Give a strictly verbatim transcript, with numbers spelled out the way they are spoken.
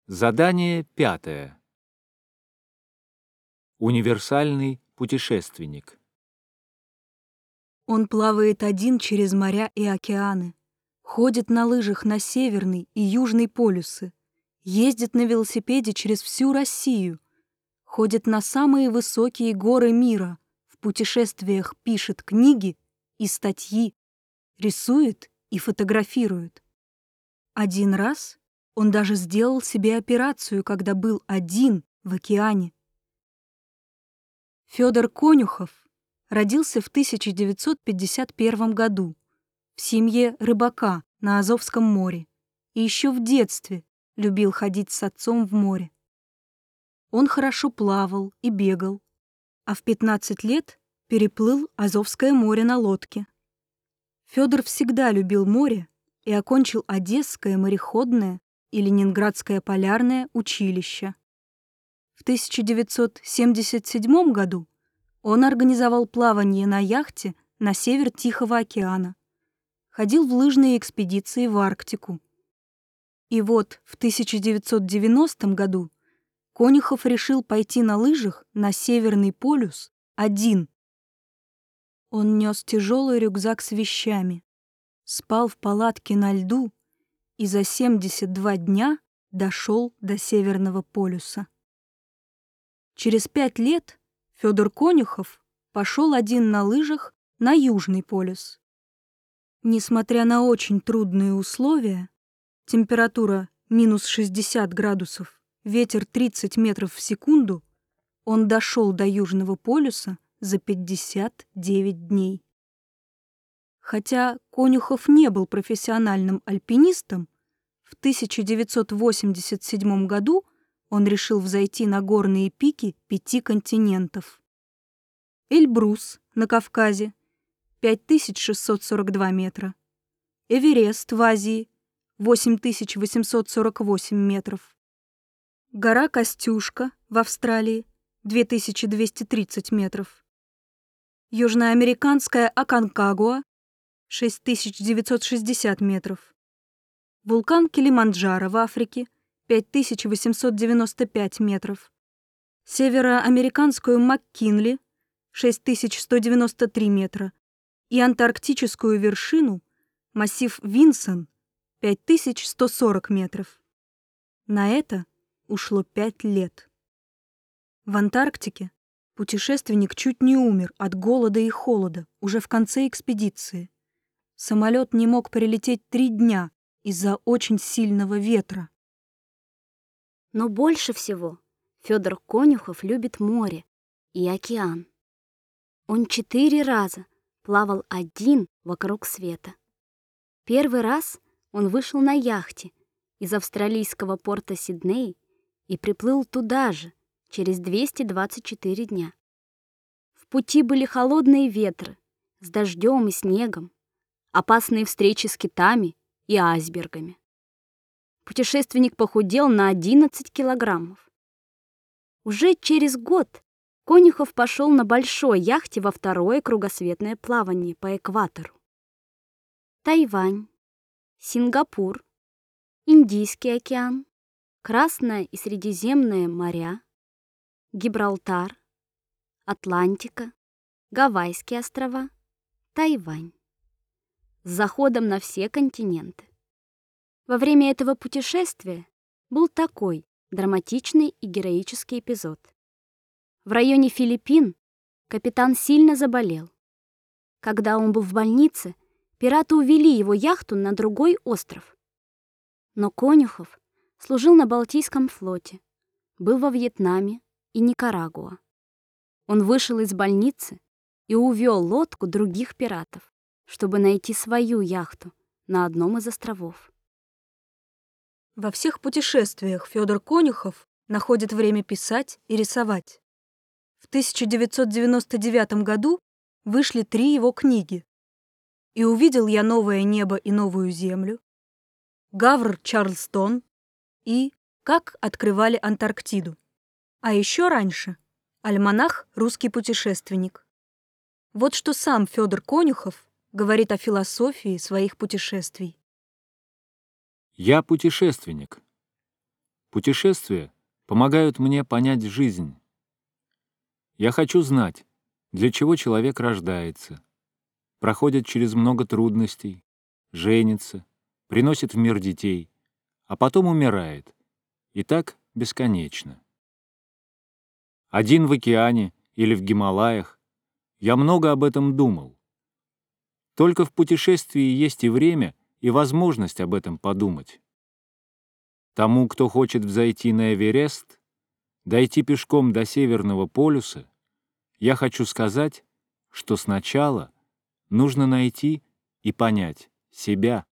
Задание пятое. Универсальный путешественник. Он плавает один через моря и океаны, ходит на лыжах на Северный и Южный полюсы, ездит на велосипеде через всю Россию, ходит на самые высокие горы мира, в путешествиях пишет книги и статьи, рисует и фотографирует. Один раз он даже сделал себе операцию, когда был один в океане. Федор Конюхов родился в тысяча девятьсот пятьдесят первом году в семье рыбака на Азовском море и еще в детстве любил ходить с отцом в море. Он хорошо плавал и бегал, а в пятнадцать лет переплыл Азовское море на лодке. Федор всегда любил море и окончил Одесское мореходное и Ленинградское полярное училище. В тысяча девятьсот семьдесят седьмом году он организовал плавание на яхте на север Тихого океана, ходил в лыжные экспедиции в Арктику. И вот в тысяча девятьсот девяностом году Конюхов решил пойти на лыжах на Северный полюс один. Он нес тяжелый рюкзак с вещами, спал в палатке на льду и за семьдесят два дня дошел до Северного полюса. Через пять лет Федор Конюхов пошел один на лыжах на Южный полюс. Несмотря на очень трудные условия, температура минус шестьдесят градусов, ветер тридцать метров в секунду, он дошел до Южного полюса за пятьдесят девять дней. Хотя Конюхов не был профессиональным альпинистом, в тысяча девятьсот восемьдесят седьмом году он решил взойти на горные пики пяти континентов. Эльбрус на Кавказе — пять тысяч шестьсот сорок два метра. Эверест в Азии — восемь тысяч восемьсот сорок восемь метров. Гора Костюшка в Австралии — две тысячи двести тридцать метров. Южноамериканская Аконкагуа — шесть тысяч девятьсот шестьдесят метров. Вулкан Килиманджаро в Африке — пять тысяч восемьсот девяносто пять метров. Североамериканскую МакКинли — шесть тысяч сто девяносто три метра. И антарктическую вершину — массив Винсон — пять тысяч сто сорок метров. На это ушло пять лет. В Антарктике путешественник чуть не умер от голода и холода уже в конце экспедиции. Самолет не мог прилететь три дня из-за очень сильного ветра. Но больше всего Федор Конюхов любит море и океан. Он четыре раза плавал один вокруг света. Первый раз он вышел на яхте из австралийского порта Сидней и приплыл туда же через двести двадцать четыре дня. В пути были холодные ветры с дождем и снегом, опасные встречи с китами и айсбергами. Путешественник похудел на одиннадцать килограммов. Уже через год Конюхов пошел на большой яхте во второе кругосветное плавание по экватору. Тайвань, Сингапур, Индийский океан, Красное и Средиземное моря, Гибралтар, Атлантика, Гавайские острова, Тайвань. С заходом на все континенты. Во время этого путешествия был такой драматичный и героический эпизод. В районе Филиппин капитан сильно заболел. Когда он был в больнице, пираты увели его яхту на другой остров. Но Конюхов служил на Балтийском флоте, был во Вьетнаме и Никарагуа. Он вышел из больницы и увел лодку других пиратов, чтобы найти свою яхту на одном из островов. Во всех путешествиях Федор Конюхов находит время писать и рисовать. В тысяча девятьсот девяносто девятом году вышли три его книги: «И увидел я новое небо и новую землю», «Гавр Чарльстон» и «Как открывали Антарктиду». А еще раньше альманах «Русский путешественник». Вот что сам Федор Конюхов говорит о философии своих путешествий. Я путешественник. Путешествия помогают мне понять жизнь. Я хочу знать, для чего человек рождается, проходит через много трудностей, женится, приносит в мир детей, а потом умирает. И так бесконечно. Один в океане или в Гималаях, я много об этом думал. Только в путешествии есть и время, и возможность об этом подумать. Тому, кто хочет взойти на Эверест, дойти пешком до Северного полюса, я хочу сказать, что сначала нужно найти и понять себя.